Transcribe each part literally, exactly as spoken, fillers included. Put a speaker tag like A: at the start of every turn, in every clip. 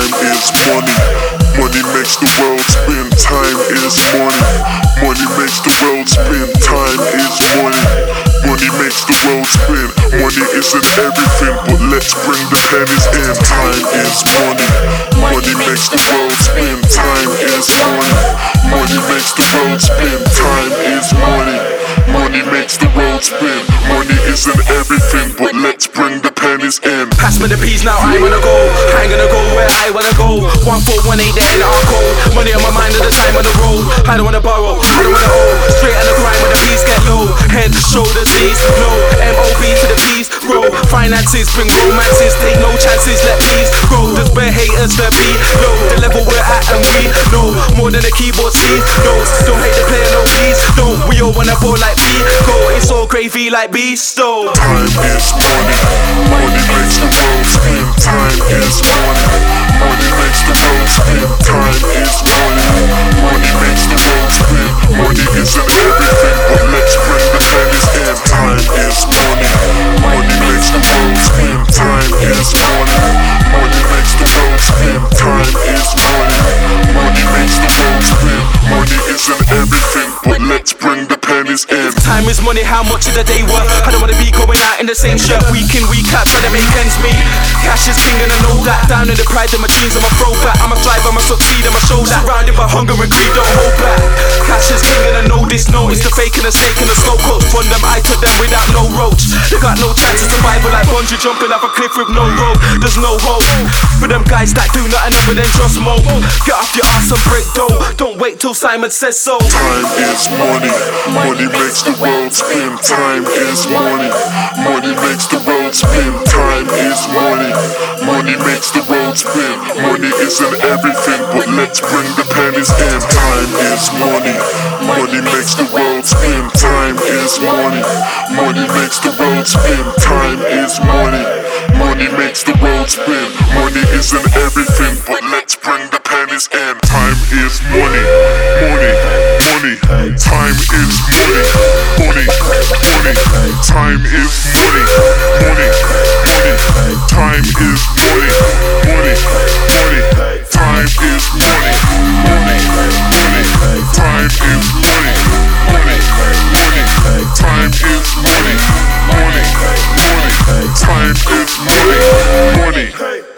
A: Time is money. Money makes the world spin. Time is money. Money makes the world spin. Time is money. Money makes the world spin. Money isn't everything, but let's bring the pennies in. Time is money. Money makes the world spin. Time is money. Money makes the world spin. Time is money. Money makes the world spin. Money isn't everything, but let's bring the pennies in.
B: Pass me the peas now, I wanna go. I ain't gonna go where I wanna go. One four one eight, there in our code. Money on my mind at the time on the road. I don't wanna borrow, I don't wanna owe. Straight on the grind when the peas get low. Head, shoulders, knees, no. M O B to the peas, grow. Finances bring romances, take no chances, let peas grow. There's bare haters that be low. The level we're at and we know more than the keyboard sees. No, don't hate the player, no please. No, we all wanna ball like me. Go, it's all gravy like beast. So
A: time is money. Money makes the world spin. Time is money. Money makes the world spin. Time is money. Money makes the world spin. Money isn't everything, but let's bring the pennies in. Time is money. Money makes the world spin. Time is money. Money makes the world spin. Time is money. Money makes the world spin. Money isn't everything, but let's bring the pennies in.
B: Time is money, how much of the day worth? I don't wanna be going out in the same shirt week in, week out, trying to make ends meet. Cash is king and I know that. Down in the pride of my jeans, I'm a throwback. I'm a thrive, I'm a succeed, I'm a show that. Surrounded by hunger and greed, don't hold back. Cash is king and I know this, no. It's the fake and the snake and the slow coach. Run them, I took them without no roach. They got no chance of survival like bungee jumping off a cliff with no rope. There's no hope for them guys that do nothing other than just mope. Get off your ass and break dough. Don't wait till Simon says so.
A: Time is money. Money makes the world spin. Time is money. Money makes the world spin. Time is money. Money makes the world spin. Money isn't everything, but let's bring the pennies in. Time is money. Money makes the world spin. Time is money. Money makes the world spin. Time is money. Money makes the world spin. Money isn't everything, but let's bring the pennies in. Time is money. Money. Money. Time is money. Money. Money. Time is money. Money. Money. Time is money. Money. Money. Time is money. Money. Money. Time is money. Money. Money. Time is money. Money. Money. Time is money. Money.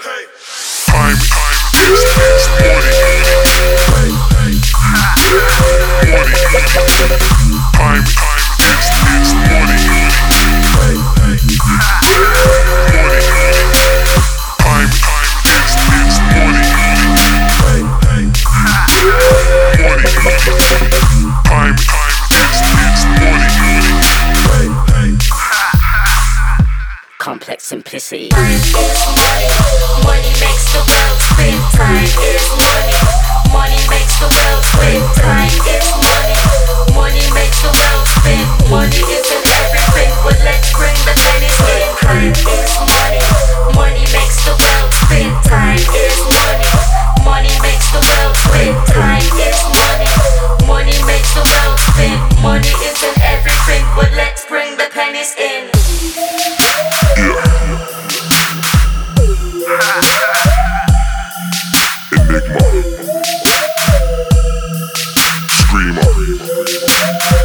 A: Time is money. Money. Time is is money. Money. Time is is money. Money. Time is is money.
C: Complex simplicity.
D: Time is money. Money makes the world spin. Time is money. Money makes the world spin. Time is money. Money makes the world spin. Money isn't everything, but let's bring the pennies in. Time is money. Money makes the world spin. Time is money. Money makes the world spin. Time is money. Money makes the world spin. Money isn't everything, but let's bring the pennies in.
A: Enigma. Screamer.